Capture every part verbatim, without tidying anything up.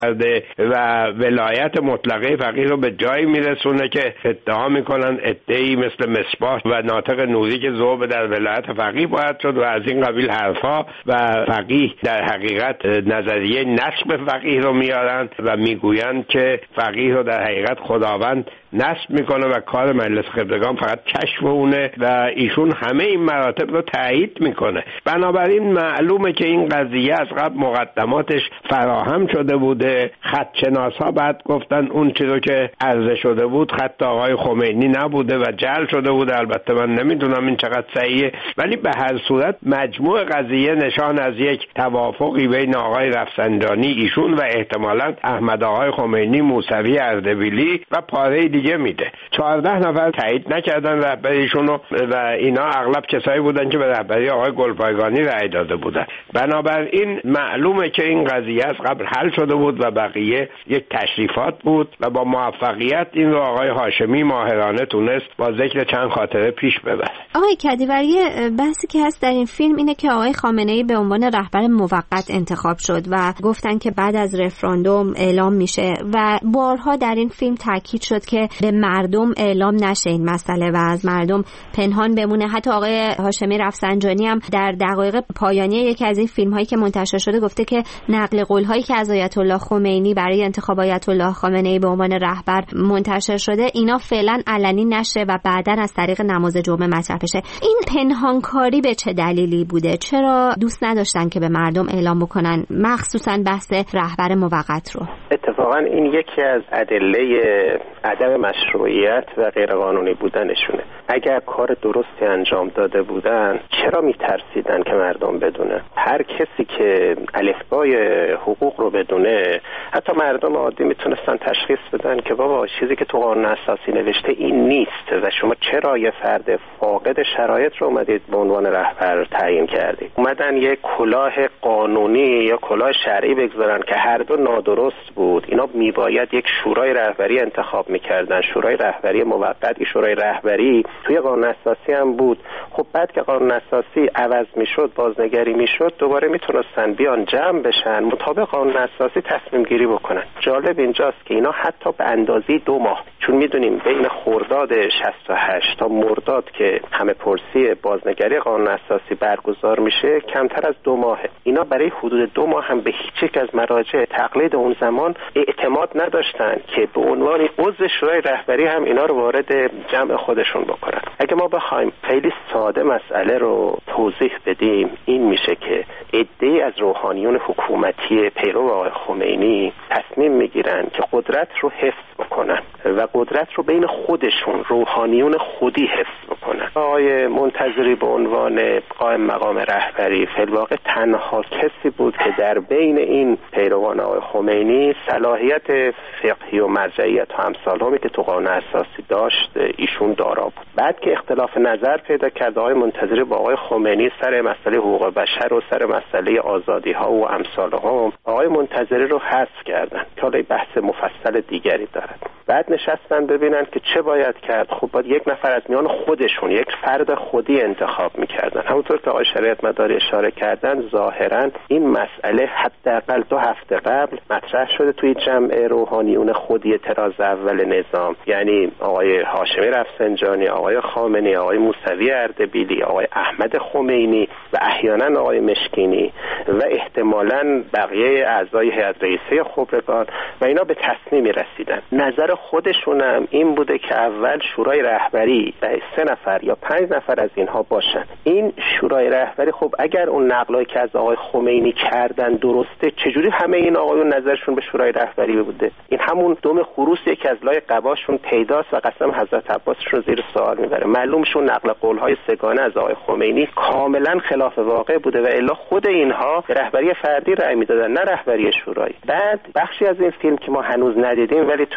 و ولایت مطلقه فقیه رو به جایی میرسونه که ادعا میکنن ادعی مثل مصباح و ناطق نوری که ذوب در ولایت فقیه باید شد و از این قبیل حرفا و فقیه در حقیقت نظریه نسب فقیه رو میارن و میگویند که فقیه رو در حقیقت خداوند نسب میکنه و کار مجلس خبرگان فقط کشف اونه و ایشون همه این مراتب رو تایید میکنه. بنابراین معلومه که این قضیه از قبل مقدماتش فراهم شده بوده. خطشناسا بعد گفتن اون چیزی که عرضه شده بود خط آقای خمینی نبوده و جعل شده بوده. البته من نمیدونم این چقدر صحیحه، ولی به هر صورت مجموع قضیه نشان از یک توافقی بین آقای رفسنجانی ایشون و احتمالاً احمد آقای خمینی، موسوی اردبیلی و پاره دیگه میده. چهارده نفر تایید نکردن رهبریشون و اینا اغلب کسایی بودن که به رهبری آقای گلپایگانی رأی داده بودن. بنابراین معلومه که این قضیه از قبل حل شده بود و بقیه یک تشریفات بود و با موفقیت این رو آقای هاشمی ماهرانه تونست با ذکر چند خاطره پیش ببره. آقای کدیوری، بحثی که هست در این فیلم اینه که آقای خامنه‌ای به عنوان رهبر موقت انتخاب شد و گفتن که بعد از رفراندوم اعلام میشه و بارها در این فیلم تاکید شد که به مردم اعلام نشه این مسئله و از مردم پنهان بمونه. حتی آقای هاشمی رفسنجانی هم در دقایق پایانی یکی از این فیلم هایی که منتشر شده گفته که نقل قول هایی که از آیت الله خمینی برای انتخاب آیت الله خامنه‌ای به عنوان رهبر منتشر شده اینا فعلا علنی نشه و بعداً از طریق نماز جمعه مطرح بشه. این پنهانکاری به چه دلیلی بوده؟ چرا دوست نداشتن که به مردم اعلام بکنن، مخصوصا بحث رهبر موقت رو؟ اتفاقا این یکی از ادله عدم مشروعیت و غیرقانونی بودنشونه. اگر کار درستی انجام داده بودن چرا میترسیدن که مردم بدونه؟ هر کسی که الفبای حقوق رو بدونه، حتی مردم عادی میتونستن تشخیص بدن که بابا چیزی که تو قانون اساسی نوشته این نیست و شما چرا یه فرد فاقد شرایط رو اومدید به عنوان رهبر تعیین کردید. اومدن یک کلاه قانونی یا کلاه شرعی بگذارن که هر دو نادرست بود. اینا میباید یک شورای رهبری انتخاب میکردن، شورای رهبری موقت. این شورای رهبری توی قانون اساسی هم بود. خب بعد که قانون اساسی عوض میشد، بازنگری میشد، دوباره میتونستن بیان جمع بشن، مطابق قانون اساسی تصمیم گیری بکنن. جالب اینجاست که اینا حتی به اندازه دو ماه، چون میدونیم بین خرداد شصت و هشت تا مرداد که همه پرسی بازنگری قانون اساسی برگزار میشه کمتر از دو ماهه. اینا برای حدود دو ماه هم به هیچ یک از مراجع تقلید اون زمان اعتماد نداشتن که به عنوان عضو شورای رهبری هم اینا رو وارد جمع خودشون بکنن. اگه ما بخوایم خیلی ساده مسئله رو توضیح بدیم، این میشه که عده‌ای از روحانیون حکومتی پیرو آقای خمینی تصمیم میگیرن که قدرت رو حفظ بکنن و قدرت رو بین خودشون روحانیون خودی حفظ بکنن. آقای منتظری به عنوان قائم مقام رهبری فی الواقع تنها کسی بود که در بین این پیروان آقای خمینی صلاحیت فقهی و مرجعیت و امثالهمی که تو قانون اساسی داشت ایشون دارا بود. بعد که اختلاف نظر پیدا کرد آقای منتظری با آقای خمینی سر مسئله حقوق بشر و سر مسئله آزادی ها و امثالهم، آقای منتظری رو حذف کردن که حالا بحث مفصل دیگری دارد. بعد نشستن ببینن که چه باید کرد. خب باید یک نفر از میان خودشون، یک فرد خودی انتخاب میکردن. همونطور که آقای شریعت مداری اشاره کردن، ظاهرا این مسئله حداقل دو هفته قبل مطرح شده توی جمع روحانیون خودی تراز اول نظام، یعنی آقای هاشمی رفسنجانی، آقای خامنه‌ای، آقای موسوی اردبیلی، آقای احمد خمینی و احیانا آقای مشکینی و احتمالاً بقیه اعضای هیئت رئیسه خبرگان و اینا به تصمیمی رسیدن. نظر خودشونم این بوده که اول شورای رهبری سه نفر یا پنج نفر از اینها باشن. این شورای رهبری خب اگر اون نقلایی که از آقای خمینی کردن درسته، چجوری همه این آقایون نظرشون به شورای رهبری بوده؟ این همون دم خروسی که از لای قباشون پیداست و قسم حضرت عباسشون زیر سوال میبره. معلومشون نقل قولهای سگانه از آقای خمینی کاملا خلاف واقع بوده و الا خود اینها رهبری فردی رأی میدادن، نه رهبری شورایی. بعد بخشی از این فیلم که ما هنوز ندیدیم ولی توی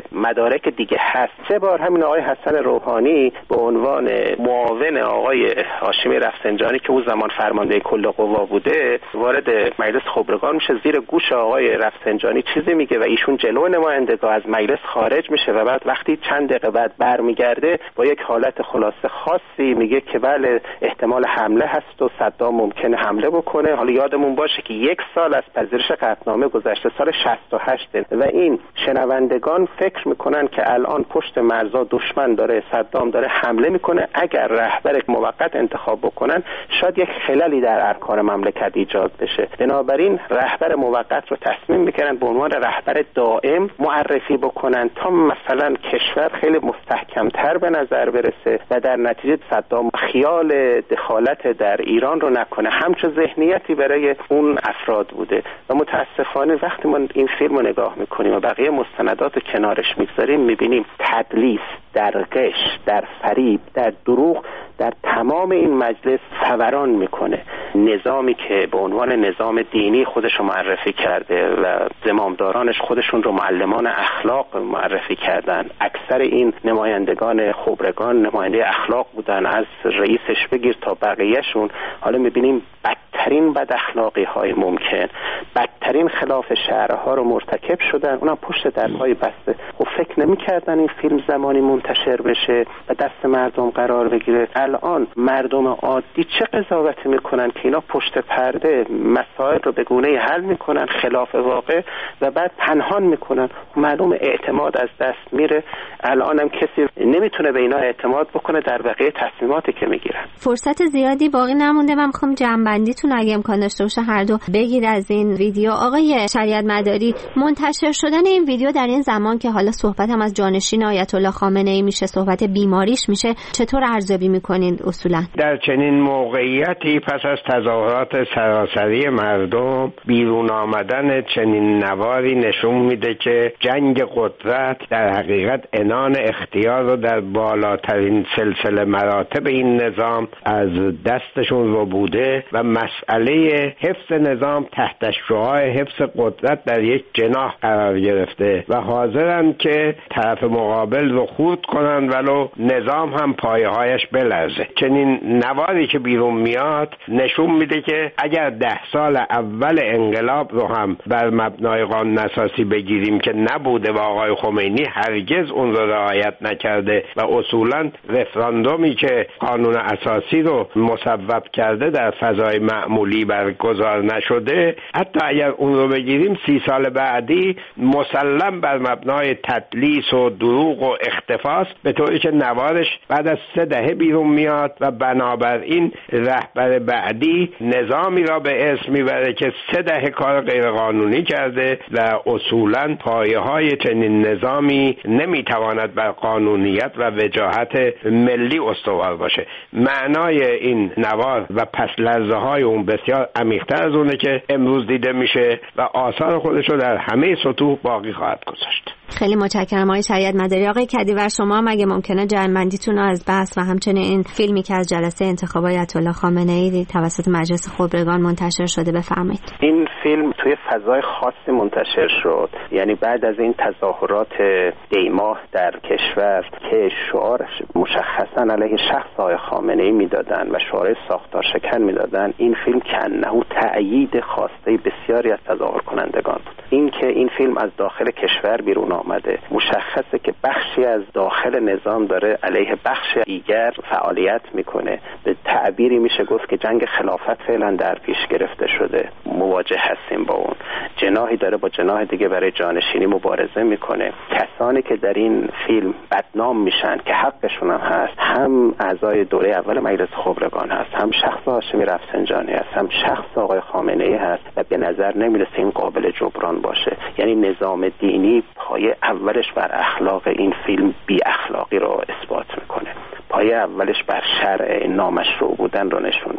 مدارک دیگه هست. سه بار همین آقای حسن روحانی به عنوان معاون آقای هاشمی رفسنجانی که اون زمان فرمانده کل قوا بوده وارد مجلس خبرگان میشه، زیر گوش آقای رفسنجانی چیزی میگه و ایشون جلو نمایندگان از مجلس خارج میشه و بعد وقتی چند دقیقه بعد برمیگرده با یک حالت خلاصه خاصی میگه که بله احتمال حمله هست و صدام ممکنه حمله بکنه. حالا یادمون باشه که یک سال از پذیرش قطعنامه گذشته، سال شصت و هشت و این شنوندگان فکر میکنن که الان پشت مرزا دشمن داره، صدام داره حمله میکنه، اگر رهبر موقت انتخاب بکنن شاید یک خللی در ارکان مملکت ایجاد بشه. بنابراین رهبر موقت رو تصمیم میکنن به عنوان رهبر دائم معرفی بکنن تا مثلا کشور خیلی مستحکمتر به نظر برسه و در نتیجه صدام خیال دخالت در ایران رو نکنه. همچون ذهنیتی برای اون افراد بوده و متاسفانه وقتی ما این فیلم رو نگاه میکنیم و بقیه مستندات رو کنارش میگذاریم میبینیم تدلیس، در غش، در فریب، در دروغ در تمام این مجلس فوران میکنه. نظامی که به عنوان نظام دینی خودش رو معرفی کرده و زمامدارانش خودشون رو معلمان اخلاق معرفی کردن، اکثر این نمایندگان خبرگان نماینده اخلاق بودن، از رئیسش بگیر تا بقیهشون. حالا میبینیم بدترین بد اخلاقی های ممکن، بدترین خلاف شرعها رو مرتکب شدن، اونم پشت درهای بسته. خب فکر نمی‌کردن این فیلم زمانی منتشر بشه و دست مردم قرار بگیره. الان مردم عادی چه قضاوتی میکنن که اینا پشت پرده مسائل رو به گونه‌ای حل میکنن خلاف واقع و بعد پنهان میکنن. معلوم اعتماد از دست میره. الانم کسی نمیتونه به اینا اعتماد بکنه در بقیه تصمیماتی که میگیرن. فرصت زیادی باقی نمونده و میخوام جنبندیتون اگه امکان داشته باشه هر دو بگید از این ویدیو. آقای شریعت مداری، منتشر شدن این ویدیو در این زمان که حالا صحبت هم از جانشین آیت الله خامنه ای میشه، صحبت بیماریش میشه، چطور ارزیابی میکنین اصولا؟ در چنین موقعیتی پس از تظاهرات سراسری مردم بیرون آمدن چنین نواری نشون میده که جنگ قدرت در حقیقت عنان اختیار رو در بالاترین سلسله مراتب این نظام از دستشون رو بوده و مسئله حفظ نظام تحت شعاع حفظ قدرت در یک جناح قرار گرفته و حاضرن که طرف مقابل رو خورد کنن ولو نظام هم پایه‌هایش بلرزه. چنین نواری که بیرون میاد نشون میده که اگر ده سال اول انقلاب رو هم بر مبنای قانون اساسی بگیریم که نبوده و آقای خمینی هرگز اون رو رعایت نکرده و اصولا رفراندومی که قانون اساسی رو مصوب کرده در فضای معمولی برگزار نشده، حتی اگر اون رو بگیریم سی سال بعدی مسلم بر مبنای تدلیس و دروغ و اختفاست، به طوری که نوارش بعد از سه دهه بیرون میاد و بنابراین رهبر بعدی نظامی را به اسم میبره که سه دهه کار غیرقانونی کرده و اصولا پایه های چنین نظامی نمیتواند بر قانونیت و وجاهت ملی استوار باشه. معنای این نوار و پس لرزه های اون بسیار عمیق‌تر از اونه که امروز دیده میشه و آثار خودش رو در همه سطوح باقی خواهد گذاشت. خیلی متشکرم آقای شریعت مداری. آقای کدیور، شما هم اگه ممکنه جنبندیتون رو از بحث و همچنین این فیلمی که از جلسه انتخاب آیت الله خامنه ای توسط مجلس خبرگان منتشر شده بفرمایید. این فیلم توی فضای خاصی منتشر شد، یعنی بعد از این تظاهرات دیماه در کشور که شعارش مشخصا علیه شخص آقای خامنه ای میدادن و شعار ساختار شکن میدادن، این فیلم کنه تأیید خواسته بسیاری از تظاهر کنندگان بود. این که این فیلم از داخل کشور بیرون آمده مشخصه که بخشی از داخل نظام داره علیه بخش دیگر فعالیت میکنه. به تعبیری میشه گفت که جنگ خلافت فعلا در پیش گرفته شده، مواجه هستیم با اون. جناحی داره با جناح دیگه برای جانشینی مبارزه میکنه. کسانی که در این فیلم بدنام میشن که حقشون هم هست، هم اعضای دوره اول مجلس خبرگان هست، هم شخص هاشمی رفسنجانی هست، هم شخص آقای خامنه ای هست و به نظر نمیرسه این قابل جبران باشه. یعنی نظام دینی پایه اولش بر اخلاق این فیلم بی اخلاقی رو اثبات میکنه، پایه اولش بر شرع نامشروع بودن رو نشون میده.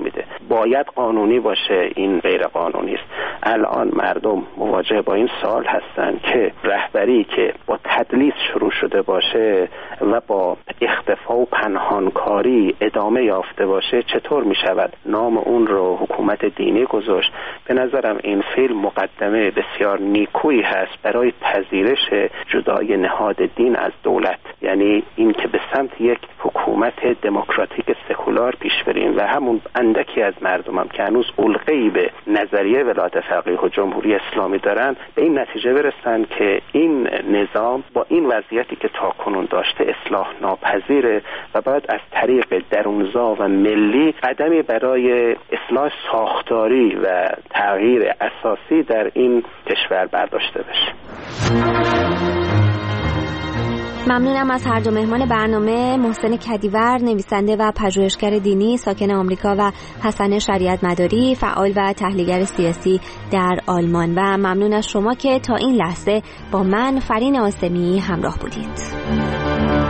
باید قانونی باشه این غیر قانونی است. الان مردم مواجه با این سوال هستند که رهبری که با تدلیس شروع شده باشه و با اختفا و پنهانکاری ادامه یافته باشه چطور می شود نام اون رو حکومت دینی گذاشت. به نظرم این فیلم مقدمه بسیار نیکویی هست برای پذیرش جدای نهاد دین از دولت، یعنی این که به سمت یک حکومت دموکراتیک سکولار پیش بریم و همون اندکی از مردم هم که هنوز علقه‌ای به نظریه ولایت فقیه و جمهوری اسلامی دارن به این نتیجه برسن که این نظام با این وضعیتی که تاکنون داشته اصلاح ناپذیره و باید از طریق درونزا و ملی قدمی برای اصلاح ساختاری و تغییر اساسی در این کشور برداشته بشه. ممنونم از هر دو مهمان برنامه، محسن کدیور نویسنده و پژوهشگر دینی ساکن آمریکا و حسن شریعت مداری فعال و تحلیلگر سیاسی در آلمان، و ممنون از شما که تا این لحظه با من فرین آسمی همراه بودید.